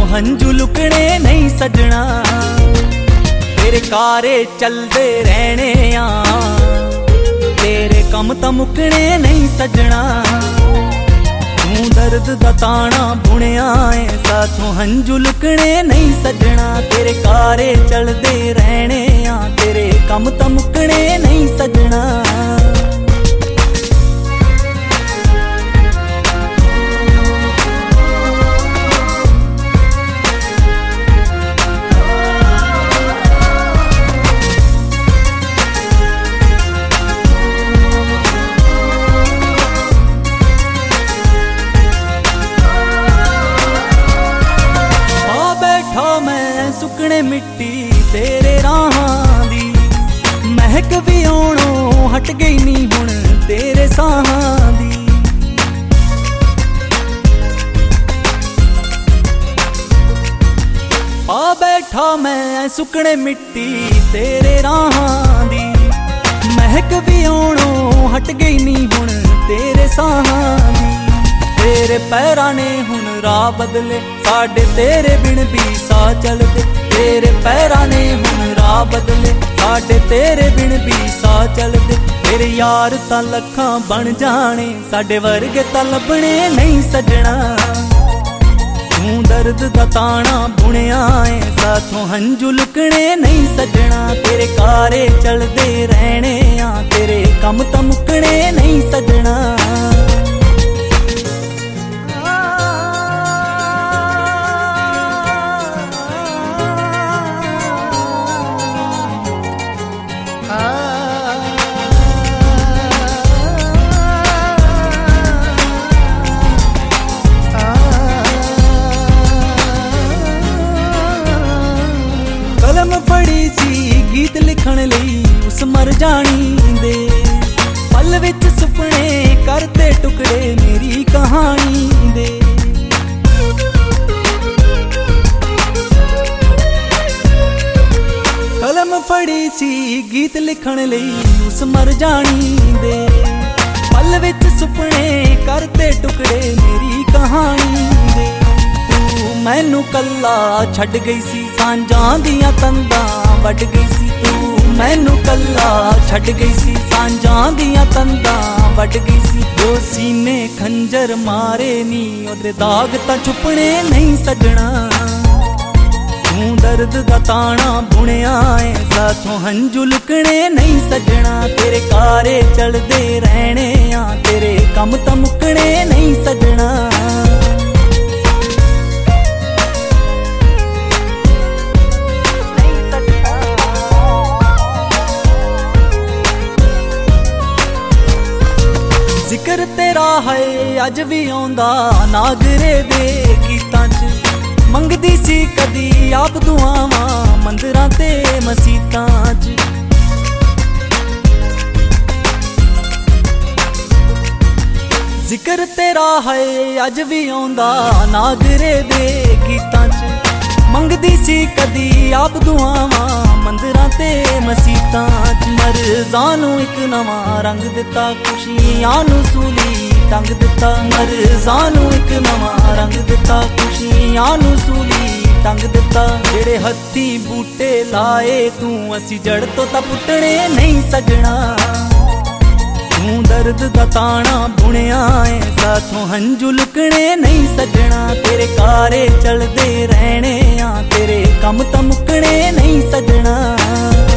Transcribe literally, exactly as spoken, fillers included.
हंजू लुकने नहीं सजना। तेरे कारे चलते रहने आ, तेरे कम तो मुकने नहीं सजना। तू दर्द दा ताना बुनिया है, साथों हंजू लुकने नहीं सजना। तेरे कारे चलते रहने आ, तेरे कम तो मुकने नहीं सजना। सुकने मिट्टी तेरे राहां दी, महक भी आउणों हट गई नी हुण तेरे साहां दी। आ बैठा मैं सुकने मिट्टी तेरे राहां दी, महक भी आउणों हट गई नी हुण तेरे साहां दी। तेरे पैरां ने हुण राह बदले, साडे तेरे बिन भी सा चलदे। तेरे पैरां ने हुण राह बदले, साडे तेरे बिन भी सा चलदे। तेरे यार तां लखां बन जाने, साडे वर्गे तां लभने नहीं सजना। तू दर्द दा ताना बुनिया है, साथों हंजू लुकने नहीं सजना। तेरे कारे चलदे रहने आ, तेरे कम तां मुकने नहीं सजना। कलम फड़ी सी गीत लिखण लई उस मर जानी दे, पल विच सुपने करते टुकड़े मेरी कहानी दे। कलम फड़ी सी गीत लिखण लई उस मर जानी दे, पल विच सुपने करते टुकड़े मेरी कहानी दे। तू मैनू कल्ला छड़ गई सी, सांझां दियां तंदां वड गई सी। तू मैनू कल्ला छड़ गई सी, सांझां दियां तंदां वड गई सी। जो सीने खंजर मारे नी, ओदे दाग तां छुपने नहीं सजना। तू दर्द दा ताना बुनिया है, साथों हंजू लुकने नहीं सजना। तेरे कारे चलदे रहने आ, तेरे कम तां मुकने नहीं सजना। जिक्र तेरा है अज भी आउंदा नागरे दे गीतां च, मंगदी सी कदी आप दुआवां मंदिरां ते मसीतां च। जिक्र तेरा है अज भी आउंदा नागरे दे गीतां च, मंगदी सी कदी आप दुआवां मंदिरां ते मसीतां च। मरज़ां नूं इक नवां रंग दिता, खुशियां नूं सूली टंग दिता। मरज़ां नूं इक नवां रंग दिता, खुशियां नूं सूली टंग दिता। जेड़े हत्थी बूटे लाए तू, असी जड़ तो तां पुट्टने नहीं सजना। तू दर्द दा ताना बुनिया है, साथों हंजू लुकने नहीं सजना। तेरे कारे चलदे रहने आ, तेरे कम तां मुकने नहीं सजना।